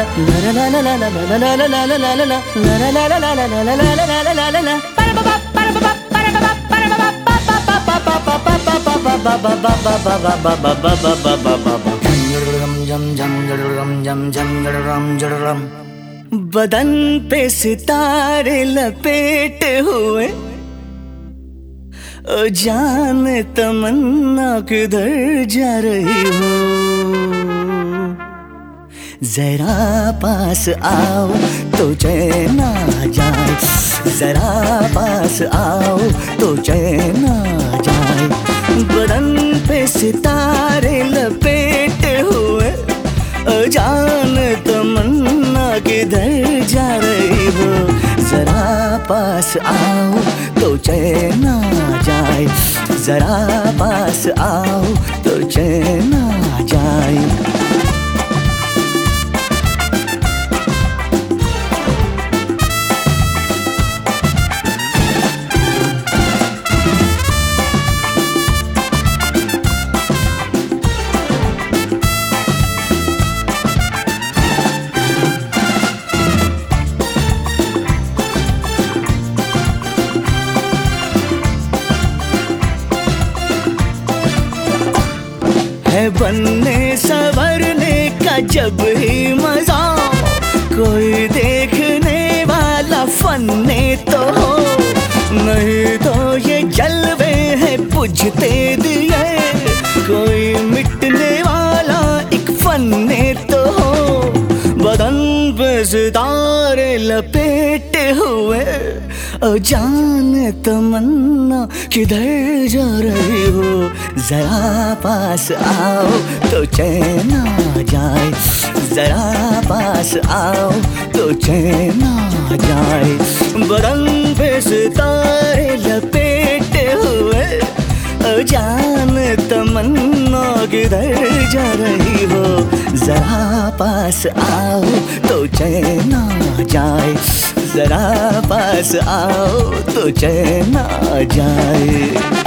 बदन पे सितारे लपेटे हुए, ओ जान तमन्ना किधर जा रही हो। जरा पास आओ तो चैन आ जाए, जरा पास आओ तो चैन आ जाए। बदन पे सितारे लपेटे हुए, ओ जान तमन्ना किधर जा रही हो। जरा पास आओ तो चैन आ जाए, जरा पास आओ तो चैन आ जाए। है बनने संवरने का जब ही मजा, कोई देखने वाला फन्ने तो हो। नहीं तो ये जलवे हैं बुझते दिए, कोई मिटने वाला एक फन्ने तो हो। बदन पे सितारे लपेटे हुए, ओ जान तमन्ना किधर जा रही हो। जरा पास आओ तो चैन आ जाए, जरा पास आओ तो चैन आ जाए। बदन पे सितारे लपेटे हुए, ओ जान तमन्ना किधर जा रही हो। जरा पास आओ तो चैन आ जाए, जरा पास आओ तो चैन आ जाए।